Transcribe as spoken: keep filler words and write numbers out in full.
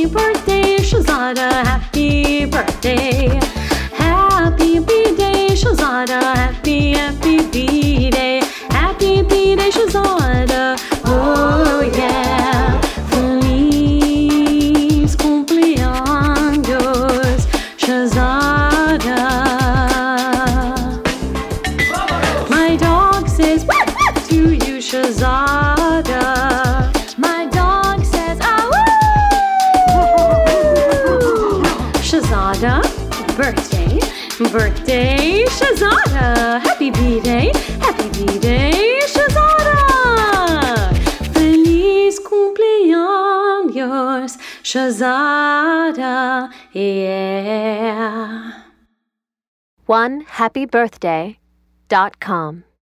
Happy birthday, Shahzada, happy birthday. Happy B-Day, Shahzada, happy, happy B-Day. Happy B-Day, Shahzada, oh yeah. Feliz cumpleaños, Shahzada. My dog says to you, Shahzada. My dog says, ah, woo! Shahzada, birthday, birthday, Shahzada. Happy B-Day, happy B-Day, Shahzada. Feliz cumpleaños, Shahzada, yeah. one happy birthday dot com